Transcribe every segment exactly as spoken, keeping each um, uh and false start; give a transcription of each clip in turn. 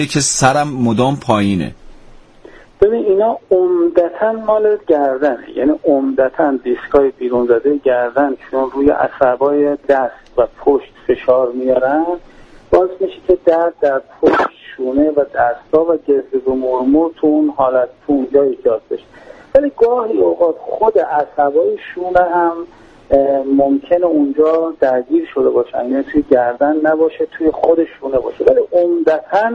که سرم مدام پایینه. ببین اینا عمدتاً مال گردنه، یعنی عمدتاً دیسکای بیرون زده گردن چون روی عصبای دست و پشت فشار میارن باز میشه که درد در پشت، شونه و دستا و گزه و مرمور تو اون حالت تو اونجا ایجاد بشه. ولی گاهی اوقات خود عصبای شونه هم ممکنه اونجا درگیر شده باشن، یعنی توی گردن نباشه، توی خود شونه باشه، ولی عمدتاً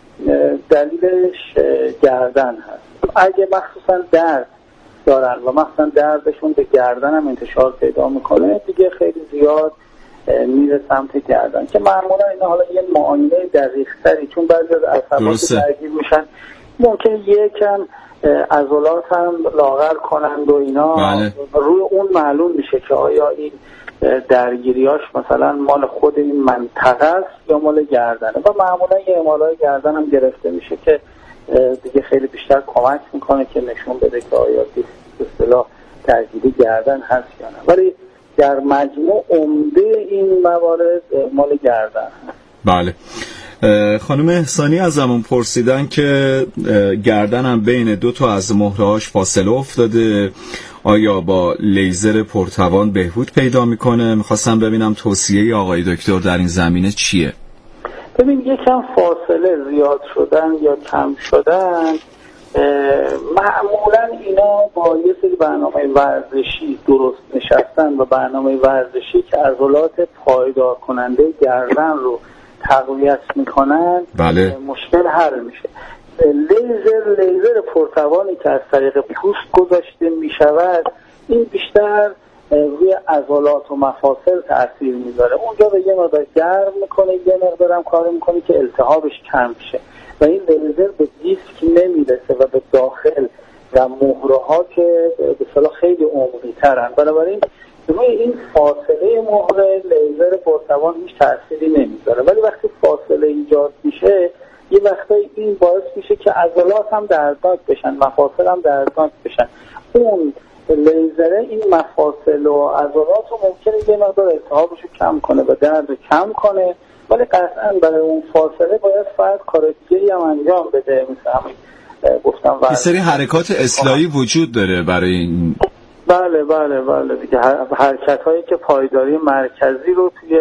دلیلش گردن هست. اگه مخصوصا درد دارن و مخصوصا دردشون به گردن هم انتشار پیدا میکنه دیگه خیلی زیاد میره سمت گردن که معمولا اینا حالا یه معاینه دقیق تری چون بعضی از عصبات درگیر میشن ممکنه یکم عضلات هم لاغر کنند و اینا. بله. روی اون معلوم میشه که آیا این درگیریاش مثلا مال خود این منطقه است یا مال گردنه و معمولا یه امالای گردن هم گرفته میشه که دیگه خیلی بیشتر کمک میکنه که نشون بده که آیا به اصطلاح درگیری گردن هست یا نه، ولی در مجموع عمده این موارد مال گردن هست. بله. خانم احسانی ازمون پرسیدن که گردنم بین دو تا از مهرهاش فاصله افتاده، آیا با لیزر پرتوان بهبود پیدا میکنه؟ میخواستم ببینم توصیه آقای دکتر در این زمینه چیه؟ ببین یکم فاصله زیاد شدن یا کم شدن معمولا اینا با یه سری برنامه ورزشی درست نشستن و برنامه ورزشی که عضلات پایدار کننده گردن رو تقویت میکنن بله. مشکل حل میشه. لیزر لیزر پرتوانی که از طریق پوست گذاشته میشود این بیشتر روی عضلات و مفاصل تأثیر میذاره، اونجا به یه مقدار گرم میکنه، یه مقدار هم کار میکنه که التهابش کم شه و این لیزر به دیسک نمیرسه و به داخل و مهره ها که به اصطلاح خیلی عمقی ترن، بنابراین روی این فاصله مهره لیزر پرتوان هیچ تأثیری نمیذاره. ولی وقتی فاصله ایجاد میشه یه وقتایی این باعث میشه که عضلات هم دردناک بشن، مفاصل هم دردناک بشن. اون لیزره این مفاصل و عضلات رو ممکنه یه مقدار التهابش رو کم کنه و درد رو کم کنه، ولی قطعا برای اون فاصله باید فرد کار دیگری هم انجام بده، مثل همین گفتم یه سری حرکات اصلاحی وجود داره برای این. بله بله بله دیگه حرکت هایی که پایداری مرکزی رو توی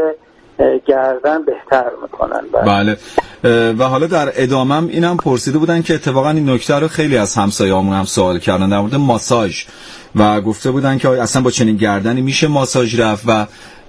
گردن بهتر میکنن. بله. بله. و حالا در ادامم اینم پرسیده بودن که اتفاقا این نکته رو خیلی از همسایه‌هامون هم سوال کردن در مورد ماساژ و گفته بودن که اصلا با چنین گردنی میشه ماساژ رفت و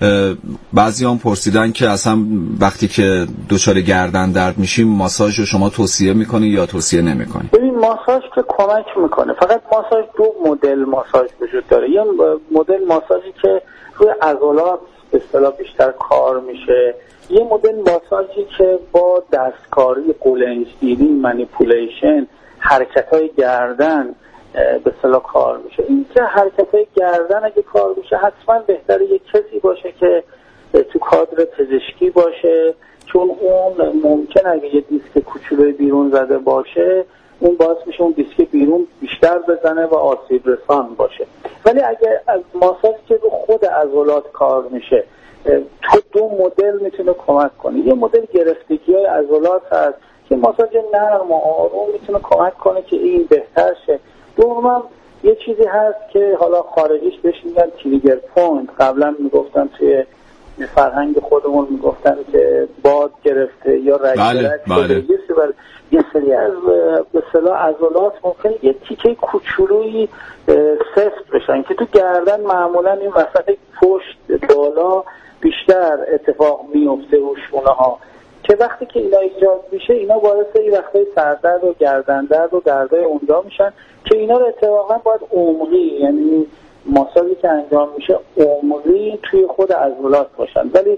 بعضی هم پرسیدن که اصلا وقتی که دچار گردن درد میشیم ماساژ رو شما توصیه میکنی یا توصیه نمیکنی؟ ببین ماساژ که کمک میکنه، فقط ماساژ دو مدل ماساژ وجود داره. یه مدل ماساژی که روی عضلات به اصطلاح بیشتر کار میشه، یه مدل ماساژی که با دستکاری قولنجگیری منیپولیشن حرکت‌های گردن به اصطلاح کار میشه. این که حرکت‌های گردن اگه کار میشه حتما بهتره یک کسی باشه که تو کادر پزشکی باشه، چون اون ممکنه اگه یه دیسک کوچولوی بیرون زده باشه اون باعث میشه اون دیسک بیرون بیشتر بزنه و آسیب رسان باشه. ولی اگه از ماساژی که رو خود عضلات کار میشه تو دو مدل میتونه کمک کنه. یه مدل گرفتگی‌های عضلات هست که ماساژ نرم و آروم میتونه کمک کنه که این بهتر شه. دومم یه چیزی هست که حالا خارجیش بهش میگن تریگر پوینت، قبلا میگفتن توی فرهنگ خودمون میگفتن که باد گرفته یا رگ بله، بله. یه سری از به اصطلاح عضلات ممکنه یه تیکه کوچولویی سفت بشن که تو گردن معمولا این وسط پشت بالا بیشتر اتفاق میفته و شونه ها، که وقتی که اینا ایجاد میشه اینا باعث این وقتای سردرد و گردن درد و دردای اونجا میشن که اینا رو اتفاقا باید عمقی، یعنی ماساژی که انجام میشه عمقی توی خود عضلات باشن، ولی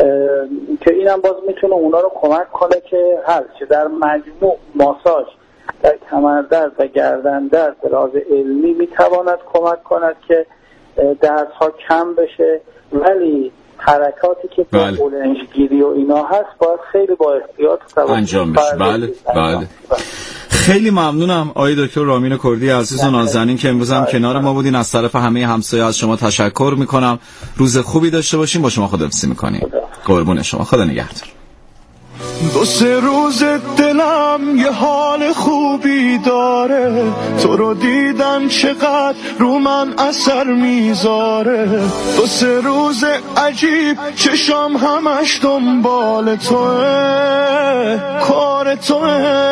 که اینم باز میتونه اونا رو کمک کنه که حل شه. در مجموع ماساژ در کمردرد و گردن درد به لحاظ علمی میتواند کمک کند که دردها کم بشه، ولی حرکاتی که با قولنجگیری و اینا هست باید خیلی با احتیاط انجام بشه. بله بله. خیلی ممنونم آقای دکتر رامین کردی عزیز و نازنین که امروز هم کنار ما بودین. از طرف همه همسایه از شما تشکر میکنم. روز خوبی داشته باشین. با شما خداحافظی میکنیم. قربون شما. خدا نگهدار. دو سه روز دلم یه حال خوبی داره، تو رو دیدن چقدر رو من اثر میذاره. دو سه روز عجیب چشام همش دنبال توه، کار توه.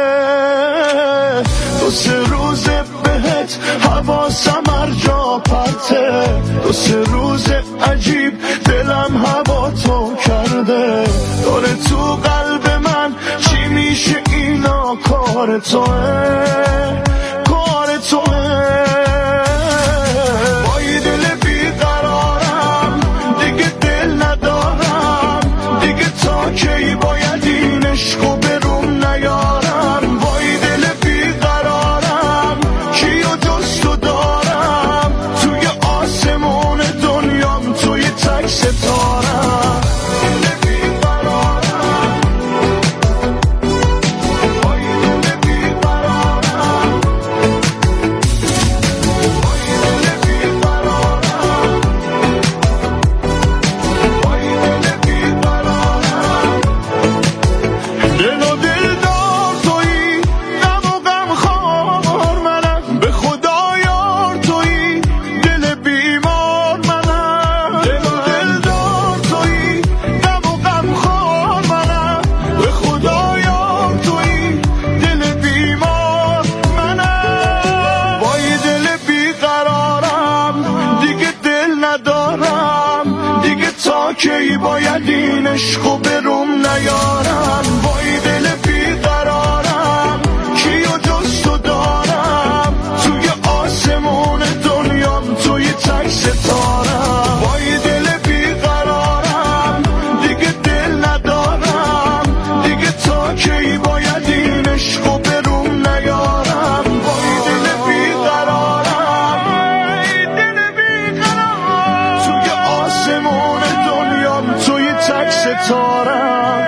دو سه روز بهت حواسم هر جا پرته، دو سه روز عجیب دلم هوا تو کرده. داره تو قلب من چی میشه اینا، کار توه، کار توه. با یه دل بیقرارم دیگه دل ندارم، دیگه تا کی باید این عشقو بروم نیارم. با یه دل بیقرارم کیو جز تو دارم، توی آسمون دنیام توی تک ستارم. کی باید این عشقو بروم نیارم. با این دل بیقرارم کیو جز تو دارم، توی آسمون دنیام توی تک ستارم. با این دل بیقرارم دیگه دل ندارم، دیگه تا کی باید این عشقو بروم نیارم. با این دل بیقرارم، دل بیقرارم توی آسمون توی تک ستارم.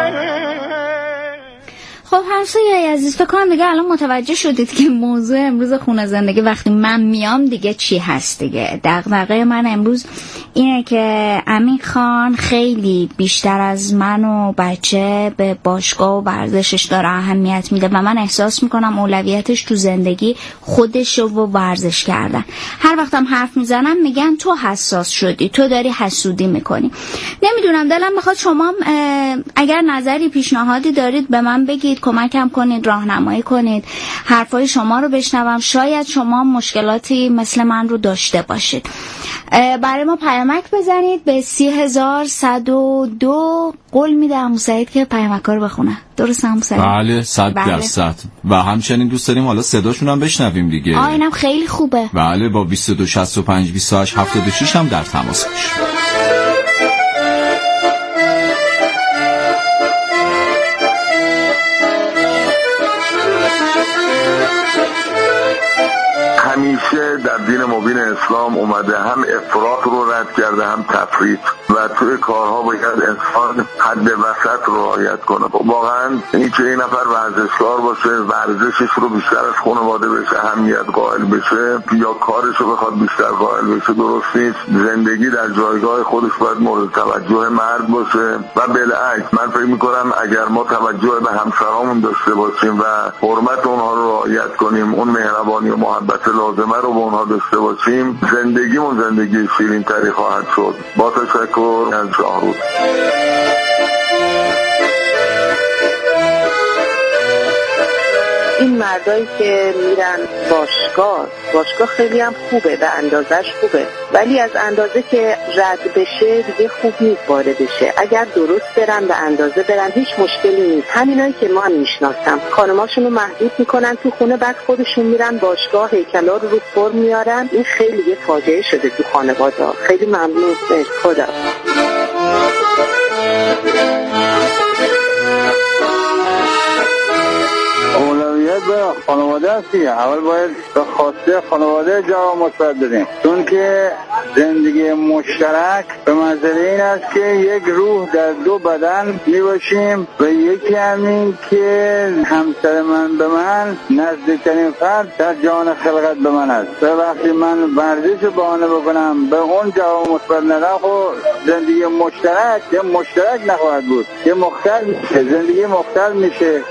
خب همسایه‌ی عزیز، فکر کنم دیگه الان متوجه شدید که موضوع امروز خونه زندگی وقتی من میام دیگه چی هست. دیگه دغدغه من امروز اینه که امین خان خیلی بیشتر از من و بچه به باشگاه و ورزشش داره اهمیت میده و من احساس میکنم اولویتش تو زندگی خودشه و ورزش کردن. هر وقتم حرف میزنم میگن تو حساس شدی، تو داری حسودی میکنی. نمیدونم، دلم میخواد شما اگر نظری پیشنهادی دارید به من بگید، کمکم کنید، راهنمایی کنید، حرفای شما رو بشنوم. شاید شما مشکلاتی مثل من رو داشته باشید. برای ما پیامک بزنید به سی هزار صد و دو. قول میده عمو سعید که پیامک‌ها رو بخونه. درسته عمو سعید؟ بله صد درصد. و همچنین دوست داریم حالا صداشون هم بشنویم دیگه. آ اینم خیلی خوبه. بله با بیست و دو شصت و پنج بیست و هشت هفتاد و شش هم در تماس باشید. همیشه در دین مبین اسلام اومده هم افراط رو رد کرده هم تفریط و توی کارها باید انسان حد وسط رو رعایت کنه. واقعا این که این نفر ورزشکار باشه، ورزشش رو بیشتر از خانواده بشه اهمیت قائل بشه یا کارش رو بخواد بیشتر قائل بشه درست نیست. زندگی در جایگاه خودش باید مورد توجه مرد باشه و بالعکس. من فکر میکنم اگر ما توجه به همسرامون داشته باشیم و حرمت اونها رو رعایت کنیم، اون مهربانی و محبت لازمه رو به اونها داشته باشیم، زندگیمون زندگی شیرین تری خواهد شد. با تشکر از شاهرود. این مردایی که میرن باشگاه باشگاه خیلی هم خوبه، به اندازش خوبه، ولی از اندازه که رد بشه دیگه خوب نیست وارد بشه. اگر درست برن به اندازه برن هیچ مشکلی نیست. همینایی که ما میشناسم خانماشون رو محدود میکنن تو خونه، بعد خودشون میرن باشگاه، هیکلا رو رو فرم میارن. این خیلی یه فاجعه شده تو خانواده. خیلی ممنون. خدا اولویت به خانواده هستی. اول باید به خواسته خانواده جواب مثبت بدیم، چون که زندگی مشترک به منزله این است که یک روح در دو بدن می باشیم و یکی همین که همسر من به من نزدیکترین فرد در جهان خلقت به من است. و وقتی من ورزش بهانه بکنم به اون جواب مثبت ندم، خب زندگی مشترک یه مشترک نخواهد بود، یه مختل میشه، زندگی مختل میشه.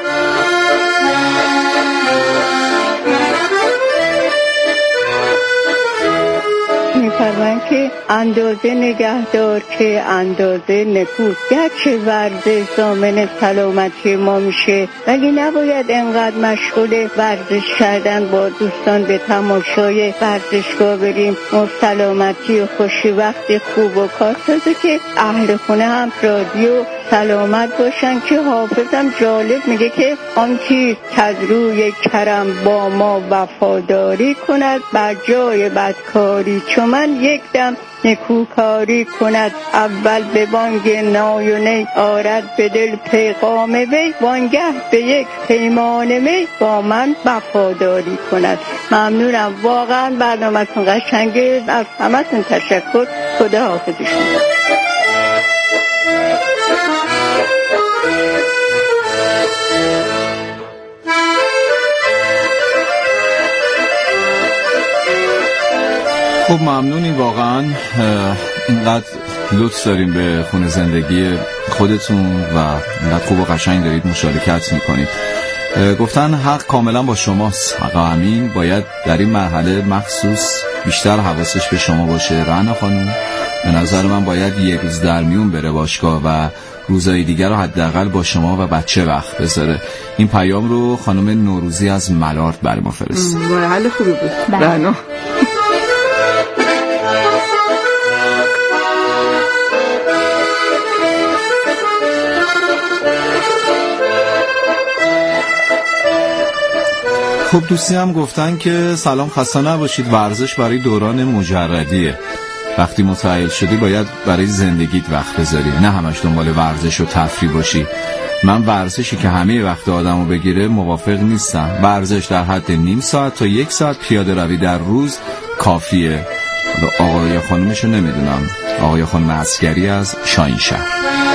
می‌فرمایند که اندازه نگهدار که اندازه نکو. گرچه ورزش ضامن سلامتی ما میشه، ولی نباید انقدر مشغول ورزش کردن با دوستان به تماشای ورزشگاه بریم و سلامتی و خوشی وقت خوب و کارسازه که اهل خونه هم رادیو سلامت باشن. که حافظم جالب میگه که آن کی از روی کرم با ما وفاداری کند، بر جای بدکاری چون من یک دم نکوکاری کند. اول به بانگ نای و نی آرد به دل پیغام وی، وانگه به یک پیمان می با من وفاداری کند. ممنونم، واقعا برنامه‌تون قشنگه. از همتون تشکر. خدا حافظ شما. خب ممنونیم واقعا، اینقدر لطف داریم به خونه زندگی خودتون و اینقدر خوب و قشنگ دارید مشارکت میکنید. گفتن حق کاملا با شماست. آقا امین باید در این مرحله مخصوص بیشتر حواسش به شما باشه. رعنا خانم به نظر من باید یک روز در میون بره باشگاه و روزهای دیگر رو حداقل با شما و بچه وقت بذاره. این پیام رو خانم نوروزی از ملارد برای ما فرست. مرحله خوبی بود رعنا. خب دوستی هم گفتن که سلام، خسته نباشید، ورزش برای دوران مجردیه. وقتی متعهل شدی باید برای زندگیت وقت بذاری، نه همش دنبال ورزش و تفریح باشی. من ورزشی که همه وقت آدمو بگیره موافق نیستم. ورزش در حد نیم ساعت تا یک ساعت پیاده روی در روز کافیه. آقای خانمشو نمیدونم، آقای خانم عسکری از شاهینشهر.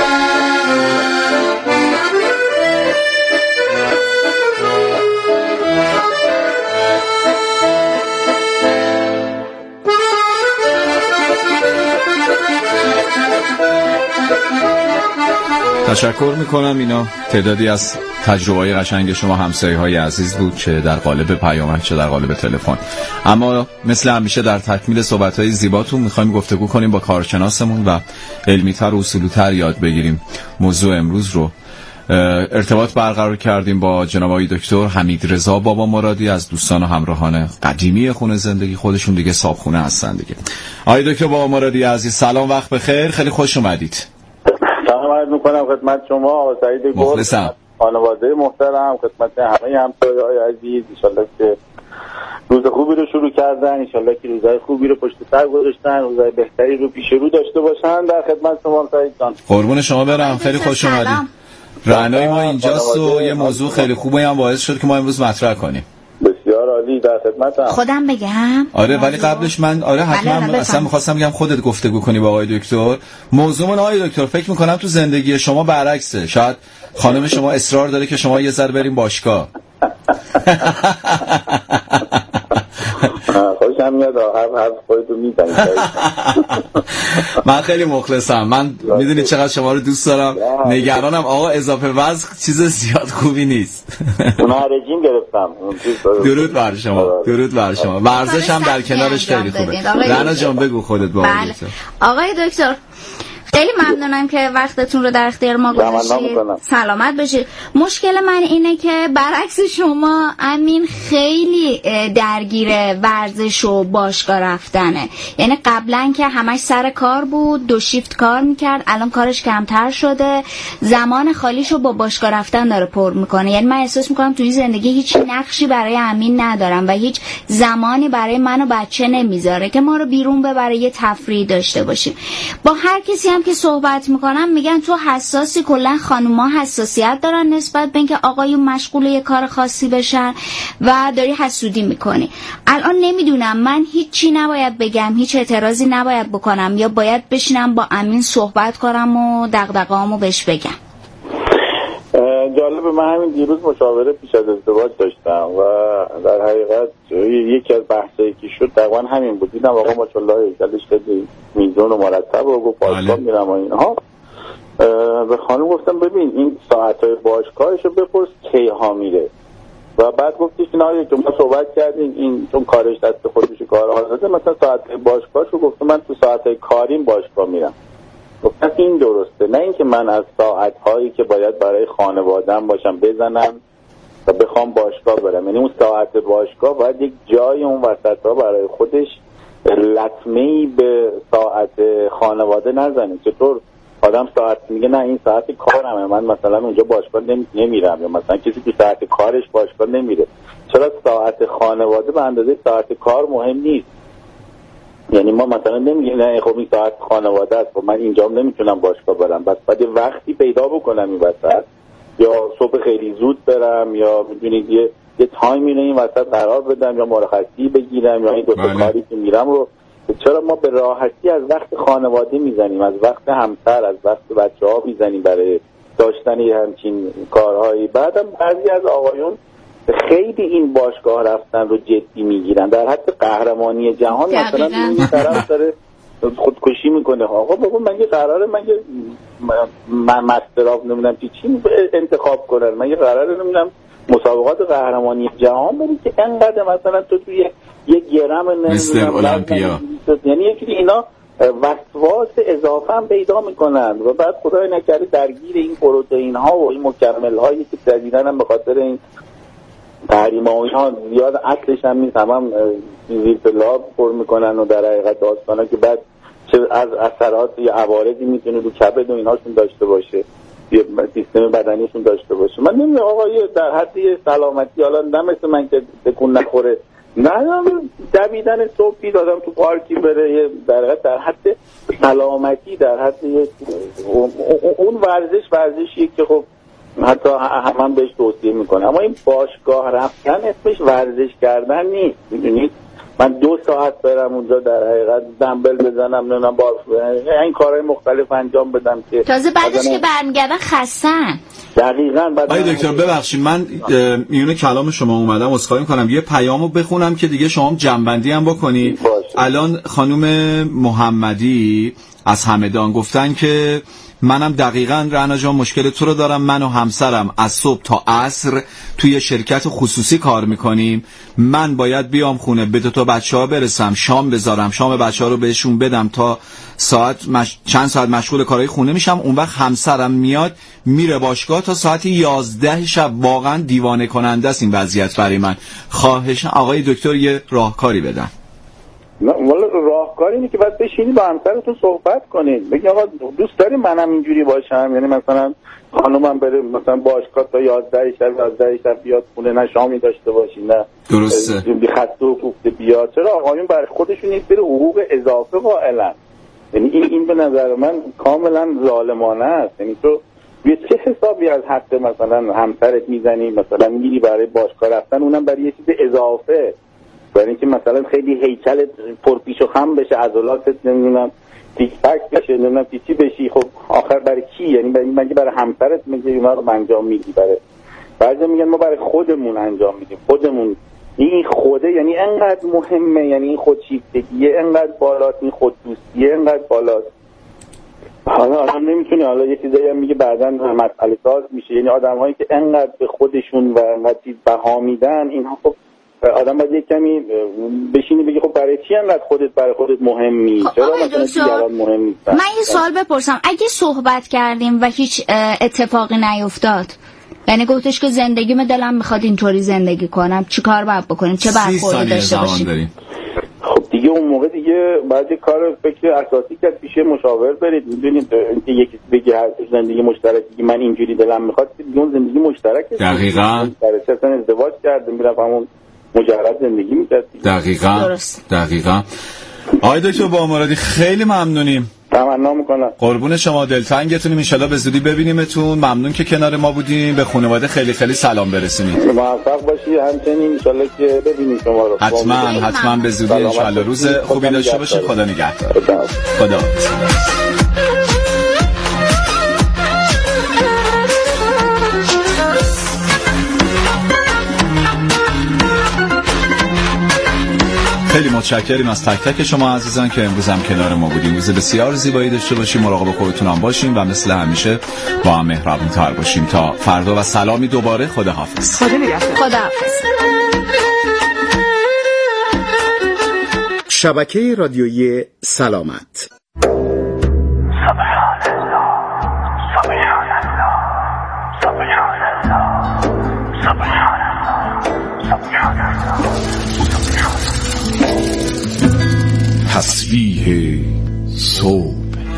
تشکر میکنم. اینا تعدادی از تجربه‌های قشنگ شما همسایه‌های عزیز بود، چه در قالب پیامک چه در قالب تلفن. اما مثل همیشه در تکمیل صحبت‌های زیباتون می‌خوایم گفتگو کنیم با کارشناسمون و علمی‌تر و اصولی‌تر یاد بگیریم. موضوع امروز رو ارتباط برقرار کردیم با جناب آقای دکتر حمیدرضا بابا مرادی از دوستان و همراهان قدیمی خونه زندگی. خودشون دیگه صاحبخونه هستن دیگه. آقای دکتر بابا مرادی عزیز سلام، وقت بخیر، خیلی خوش اومدید. سلام عرض میکنم خدمت شما آقا سعید گل، مخلصم. خانواده محترم، خدمت همه همسایه‌های عزیز. ان شاءالله که روز خوبی رو شروع کردن، ان شاءالله که روزهای خوبی رو پشت سر گذاشتن، روزهای بهتری رو پیش رو داشته باشن. در خدمت شما سعید جان. قربون شما برم، خیلی خوش اومدید. رعنای ما اینجاست و یه موضوع خیلی خوبی هم باعث شد که ما امروز مطرح کنیم. بسیار عالی، در خدمتم. خودم بگم؟ آره ولی قبلش من آره حتما اصلا می‌خواستم بگم خودت گفتگو کنی با آقای دکتر. موضوعمون آقای دکتر فکر می‌کنم تو زندگی شما برعکسه. شاید خانم شما اصرار داره که شما یه ذره بریم باشگاه. خوشم میاد هر هر خودتو میزنید. من خیلی مخلصم. من میدونی چقدر شما رو دوست دارم. نگرانم آقا اضافه وزن چیز زیاد خوبی نیست. اون رژیم گرفتم. درود بر شما. درود بر شما. ورزش هم در کنارش خیلی خوبه. رعنا جان بگو خودت با آقای دکتر. آقای دکتر خیلی ممنونم که وقتتون رو در اختیار ما گذاشتید. سلامت باشید. مشکل من اینه که برعکس شما امین خیلی درگیر ورزش و باشگاه رفتنه. یعنی قبلا که همش سر کار بود، دو شیفت کار میکرد، الان کارش کمتر شده، زمان خالیشو با باشگاه رفتن داره پر میکنه. یعنی من احساس میکنم توی زندگی هیچ نقشی برای امین ندارم و هیچ زمانی برای من و بچه نمیذاره که ما رو بیرون ببره یه تفریح داشته باشیم. با هر کسی هم که صحبت میکنم میگن تو حساسی، کلا خانوما حساسیت دارن نسبت به اینکه آقایون مشغول یه کار خاصی بشن و داری حسودی میکنی. الان نمیدونم من هیچی نباید بگم، هیچ اعتراضی نباید بکنم، یا باید بشینم با امین صحبت کنم و دغدغه‌امو بهش بگم؟ جالب، من همین دیروز مشاوره پیش از ازدواج داشتم و در حقیقت یکی از بحثایی که شد تقریبا همین بود. دیدم آقا ماشاءالله هیکلش خیلی میزون و مرتب و گفت باشگاه میرم و اینها. به خانم گفتم ببین این ساعتهای باشگاهش رو بپرس کی ها میره. و بعد گفتش نه که ما صحبت کردیم این چون کارش دست خودش کارها داده، مثلا ساعتهای باشگاهش رو گفتم من تو ساعتهای کاریم باشگاه میرم. گفتم این درسته، نه اینکه من از ساعت‌هایی که باید برای خانواده‌ام باشم بزنم و بخوام باشگاه برم. یعنی اون ساعت باشگاه باید یک جای اون وسط‌ها برای خودش لطمه‌ای به ساعت خانواده نزنه. چطور آدم ساعت میگه نه این ساعت کارمه، من مثلا اونجا باشگاه نمیرم، یا مثلا کسی که ساعت کارش باشگاه نمیره. چرا ساعت خانواده به اندازه ساعت کار مهم نیست؟ یعنی ما مثلا نمیگیم نه خب این ساعت خانواده است، خب من اینجا نمیتونم باشگاه برم، بس بعد وقتی پیدا بکنم این وسط، یا صبح خیلی زود برم، یا میدونید یه یه تایمی رو این وسط قرار بدم، یا مرخصی بگیرم، یا این دو تا کاری که میرم رو. چرا ما به راحتی از وقت خانواده میزنیم، از وقت همسر، از وقت بچه‌ها میزنیم برای داشتن همچین کارهایی؟ بعدم بعضی از آقایون خیلی این باشگاه رفتن رو جدی میگیرن، در حد قهرمانی جهان مثلا این طرف داره خودکشی میکنه. آقا بابا من یه قراره من یه من مستراف نمیدونم چی چی انتخاب کنن، من یه قراره نمیدونم مسابقات قهرمانی جهان بریم که انقدر مثلا تو توی یه گرم نمیدونم المپیا، یعنی یکی اینا وسواس اضافه هم پیدا میکنن و بعد خدای نکرده درگیر این پروتئین ها و این مکمل هایی که جدیدن هم به خاطر این تحریم ها اینها زیاد اصلش هم نیست، هم هم زیر لاب پر میکنن و در حقیقت داستان ها که بعد چه از اثرات یا عوارضی میتونه رو کبد و اینهاشون داشته باشه، یه سیستم بدنیشون داشته باشه. من نمیدونم آقا در حد سلامتی، حالا نه مثل من که تکون نخوره، نه دویدن صبحی دادم تو پارکی بره، در حد در حد سلامتی، در حد اون ورزش ورزشیه که خب حتی هم, هم بهش توصیه میکنه. اما این باشگاه رفتن اسمش ورزش کردن نیست. میدونید من دو ساعت برم اونجا در حقیقت دمبل بزنم، نمیدونم با این کارهای مختلف انجام بدم که تازه بعدش که برمیگردن خستن. دقیقاً. آقای دکتر ببخشید من میونه کلام شما اومدم، عذرخواهی میکنم یه پیامو بخونم که دیگه شما جنبندی هم بکنی. الان خانم محمدی از همدان گفتن که منم دقیقاً رعنا جان مشکل تو رو دارم، من و همسرم از صبح تا عصر توی شرکت خصوصی کار میکنیم، من باید بیام خونه به دو تا بچه ها برسم، شام بذارم، شام بچه ها رو بهشون بدم، تا ساعت مش... چند ساعت مشغول کارهای خونه میشم، اون وقت همسرم میاد میره باشگاه تا ساعت یازده شب. واقعا دیوانه کننده است این وضعیت برای من. خواهشاً آقای دکتر یه راهکاری بدن. نه والا راهکاری اینه که باید بشینی با همسرتون صحبت کنید، بگید آقا دوست داری منم اینجوری باشم، یعنی مثلا خانومم بره مثلا باشگاه تا یازده شب یازده شب بیاد خونه، نه شامی داشته باشی، نه درسته بی خسته و کوفته بیاد. چرا آقایون برای خودشون یک سری حقوق اضافه قائلن؟ یعنی این این به نظر من کاملا ظالمانه است. یعنی تو به چه حسابی از حق مثلا همسرت میزنی، مثلا میری برای باشگاه رفتن اونم برای یه چیز اضافه، برای اینکه مثلا خیلی هیکلت پرپیش و خم بشه، عضلاتت نمیدونم تیک تاک بشه، نمیدونم چی بشی، خب آخر برای کی؟ یعنی برای مگه برای همسرت میگه اونا رو انجام میدی؟ برای بعضی میگن ما برای خودمون انجام میدیم، خودمون. این خوده یعنی انقدر مهمه، یعنی این خودشیفتگیه انقدر بالاست، این خوددوستیه انقدر بالاست. حالا آدم نمیتونه، حالا یه چیزایی هم میگه بعداً مسئله ساز میشه، یعنی آدم‌هایی که انقدر به خودشون و انقدر چیز بها میدن، اینها خب آدم باید یک کمی بشینی بگی خب برای چی انقدر خودت برای خودت مهمی؟ چرا مثلا دیگران مهم نیستن؟ من یه سوال بپرسم، اگه صحبت کردیم و هیچ اتفاقی نیفتاد، یعنی گفتش که زندگیم دلم میخواد اینطوری زندگی کنم، چیکار باید بکنیم؟ چه برخوردی داشته باشیم؟ خب دیگه اون موقع دیگه باید کار فکر اساسی کرد، پیش مشاور برید. میدونید اینکه یکی بگه زندگی مشترکی که من اینجوری دلم میخواد، دیگه اون زندگی مشترکه. دقیقاً. اصلا ازدواج کردم میرم همون مجرد زندگی میکرد. دقیقاً. درست. دقیقاً. آقای دکتر با مرادی خیلی ممنونیم. تمنا میکنم. قربون شما، دلتنگتونیم، ان شاءالله به زودی ببینیمتون. ممنون که کنار ما بودیم. به خانواده خیلی خیلی سلام برسونید. موفق باشی. همچنین ان شاءالله که ببینیم شما رو. حتما حتما به زودی ان شاءالله. روز خوبی داشته باشید. خدا نگهدار. خدا, خدا. خیلی متشکریم از تک تک شما عزیزان که امروز هم کنار ما بودیم. روز بسیار زیبایی داشته باشیم. مراقب خودتون هم باشیم و مثل همیشه با هم مهربون‌تر باشیم. تا فردا و سلامی دوباره. خداحافظ. خدا نگهدار. خداحافظ. شبکه رادیویی سلامت. سبحان الله سبحان الله سبحان الله سبحان الله سبحان الله. تسبیح صبح.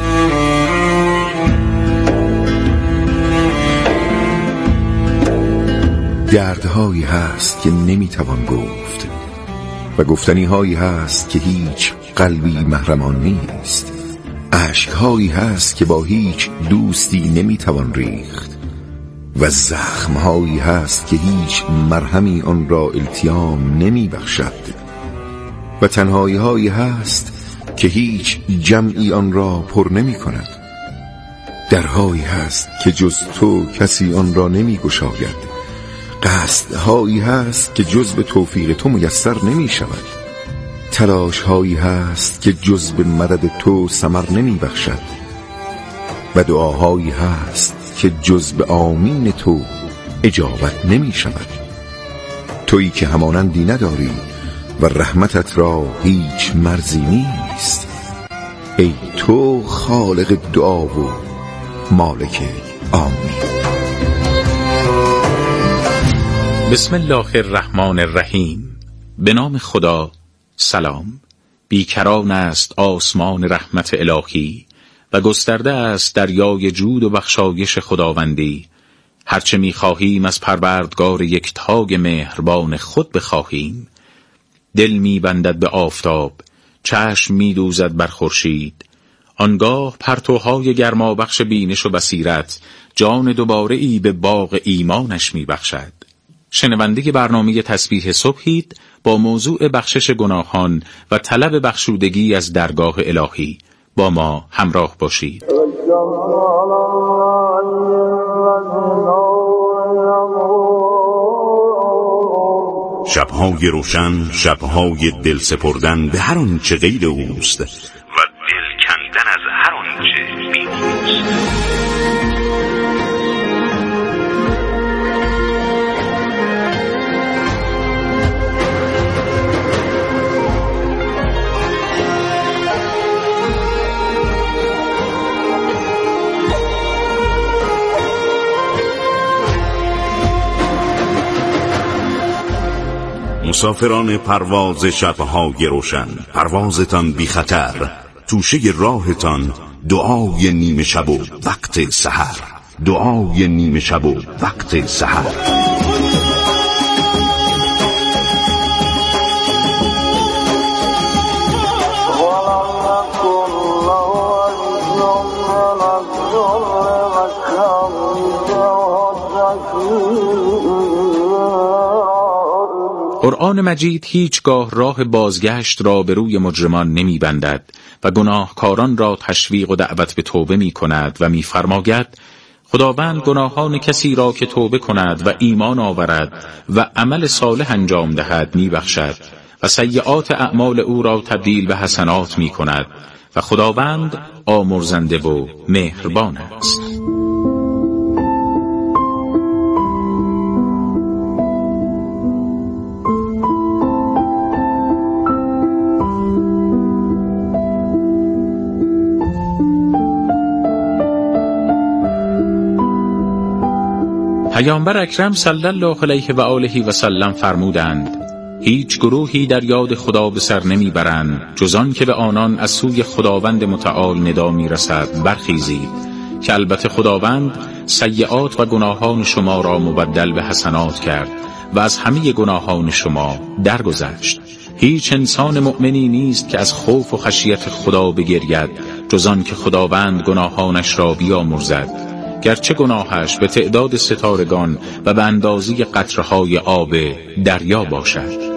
دردهایی هست که نمیتوان گفت و گفتنی هایی هست که هیچ قلبی محرمان نیست. اشکهایی هست که با هیچ دوستی نمیتوان ریخت و زخمهایی هست که هیچ مرهمی آن را التیام نمیبخشد و تنهایی هایی هست که هیچ جمعی آن را پر نمی کند. درهایی هست که جز تو کسی آن را نمی گشاید. قصدهایی هست که جز به توفیق تو میسر نمی شود. تلاش هایی هست که جز به مدد تو ثمر نمی بخشد و دعاهایی هست که جز به آمین تو اجابت نمی شود. تویی که همانندی نداری و رحمتت را هیچ مرزی نیست. ای تو خالق دعا و مالک آمین. بسم الله الرحمن الرحیم. به نام خدا. سلام. بیکران است آسمان رحمت الهی و گسترده است دریای جود و بخشایش خداوندی. هرچه می‌خواهیم از پروردگار یکتای مهربان خود بخواهیم. دل می‌بندد به آفتاب، چشم می‌دوزد بر خورشید. آنگاه پرتوهای گرمابخش بینش و بصیرت جان دوباره ای به باغ ایمانش می‌بخشد. شنونده برنامه تسبیح صبحید با موضوع بخشش گناهان و طلب بخشودگی از درگاه الهی. با ما همراه باشید. شب‌های روشن، شب‌های دل سپردن به هر آنچه غیر اوست و دل کندن از هر آنچه بی اوست. مسافران پرواز شب‌های روشن، پروازتان بی خطر، توشه راهتان دعای نیمه شب و وقت سحر، دعای نیمه شب و وقت سحر. قرآن مجید هیچگاه راه بازگشت را به روی مجرمان نمی بندد و گناهکاران را تشویق و دعوت به توبه می کند و می فرماید خداوند گناهان کسی را که توبه کند و ایمان آورد و عمل صالح انجام دهد می بخشد و سیئات اعمال او را تبدیل به حسنات می کند و خداوند آمرزنده و مهربان است. پیامبر اکرم صلی الله علیه و آله و سلم فرمودند هیچ گروهی در یاد خدا به سر نمی برند جز آن که به آنان از سوی خداوند متعال ندا می رسد برخیزید که البته خداوند سیئات و گناهان شما را مبدل به حسنات کرد و از همه گناهان شما درگذشت. هیچ انسان مؤمنی نیست که از خوف و خشیت خدا بگرید جز آن که خداوند گناهانش را بیامرزد، گرچه گناهش به تعداد ستارگان و به اندازه قطره‌های آب دریا باشد.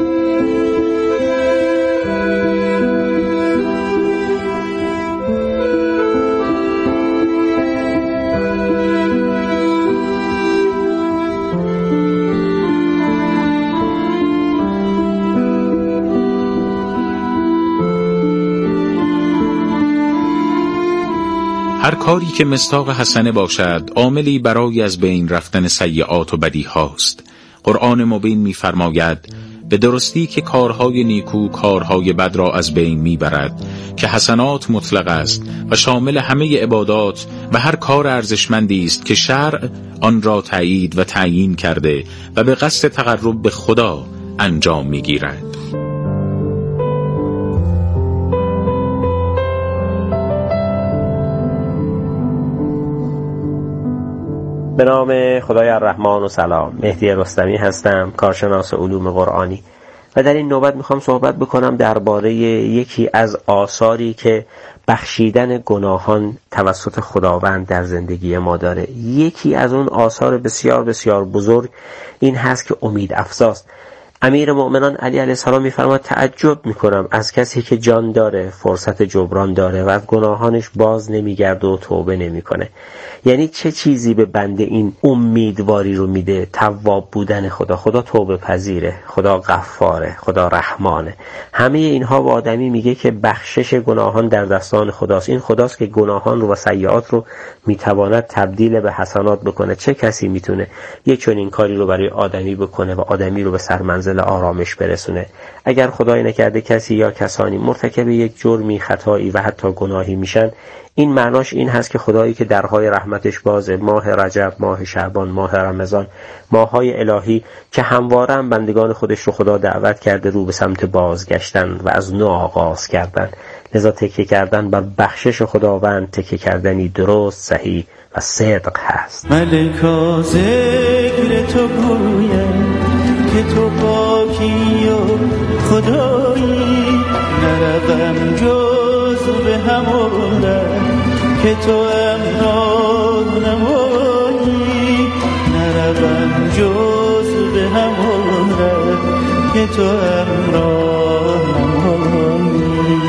هر کاری که مصداق حسنه باشد عاملی برای از بین رفتن سیئات و بدی هاست. قرآن مبین می فرماید به درستی که کارهای نیکو کارهای بد را از بین می برد، که حسنات مطلق است و شامل همه عبادات و هر کار ارزشمندی است که شرع آن را تایید و تعیین کرده و به قصد تقرب به خدا انجام می گیرد. به نام خدای الرحمن و سلام. مهدی رستمی هستم، کارشناس علوم قرآنی، و در این نوبت میخوام صحبت بکنم درباره یکی از آثاری که بخشیدن گناهان توسط خداوند در زندگی ما داره. یکی از اون آثار بسیار بسیار بزرگ این هست که امید افزاست. امیر مؤمنان علی علیه السلام میفرماد تعجب میکنم از کسی که جان داره، فرصت جبران داره و از گناهانش باز نمیگرده و توبه نمیکنه. یعنی چه چیزی به بنده این امیدواری رو میده؟ تواب بودن خدا. خدا توبه پذیره، خدا غفاره، خدا رحمانه. همه اینها به آدمی میگه که بخشش گناهان در دستان خداست. این خداست که گناهان رو و سیئات رو میتواند تبدیل به حسنات بکنه. چه کسی میتونه یک چنین کاری رو برای آدمی بکنه و آدمی رو به سرمنزل آرامش برسونه؟ اگر خدای نکرده کسی یا کسانی مرتکب یک جرمی، خطایی و حتی گناهی میشن، این معناش این هست که خدایی که درهای رحمتش بازه، ماه رجب، ماه شعبان، ماه رمضان، ماه‌های الهی که همواره هم بندگان خودش رو خدا دعوت کرده رو به سمت بازگشتن و از نو آغاز کردن. لذا تکیه کردن بر بخشش خداوند تکیه کردنی درست، صحیح و صدق هست. ملکا ذکر تو گویم که تو پاکی و خدایی، نروم جز به همون که تو امراه نمایی، نروم جز به همون که تو امراه نمایی.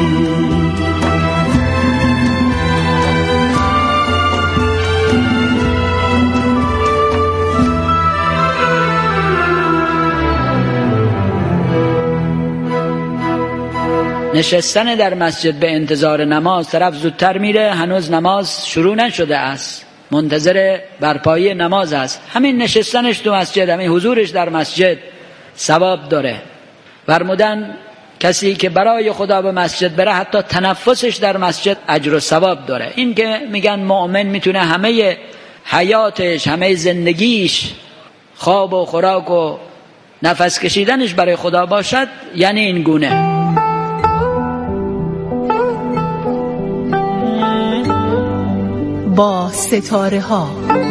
نشستن در مسجد به انتظار نماز، طرف زودتر میره، هنوز نماز شروع نشده است، منتظر برپایی نماز است. همین نشستنش تو مسجد، همین حضورش در مسجد ثواب داره. فرمودن کسی که برای خدا به مسجد بره حتی تنفسش در مسجد اجر و ثواب داره. این که میگن مؤمن میتونه همه حیاتش، همه زندگیش خواب و خوراک و نفس کشیدنش برای خدا باشد، یعنی این گونه. با ستاره ها.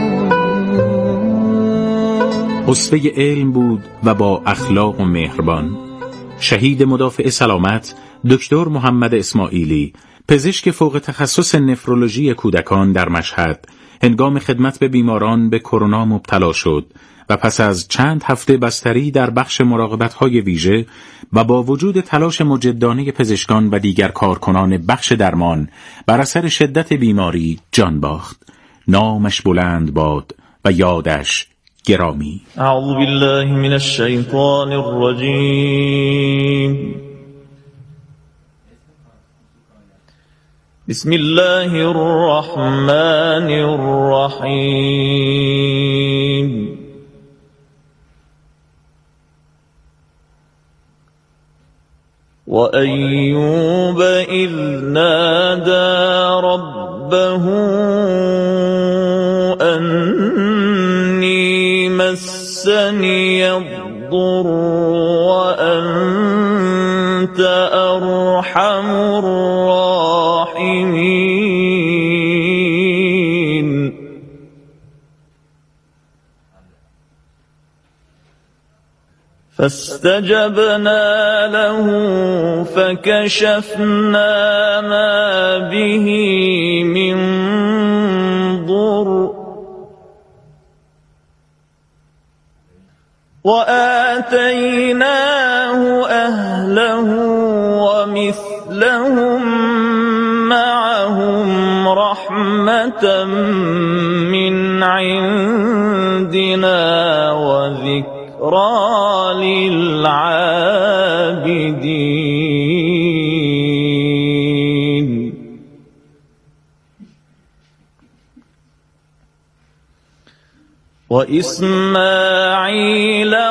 حسبه علم بود و با اخلاق و مهربان. شهید مدافع سلامت دکتر محمد اسماعیلی، پزشک فوق تخصص نفرولوژی کودکان در مشهد، هنگام خدمت به بیماران به کرونا مبتلا شد و پس از چند هفته بستری در بخش مراقبت‌های ویژه و با وجود تلاش مجدانه پزشکان و دیگر کارکنان بخش درمان بر اثر شدت بیماری جان باخت. نامش بلند باد و یادش گرامی. اعوذ بالله من الشیطان الرجیم. بسم الله الرحمن الرحیم. وأيوب إذ نادى ربه أني مسني الضر وأنت أرحم الراحمين. فاستجبنا له فكشفنا ما به من ضر وآتيناه أهله ومثلهم معهم رحمة من عندنا وذكرى للعابدين وإسماعيل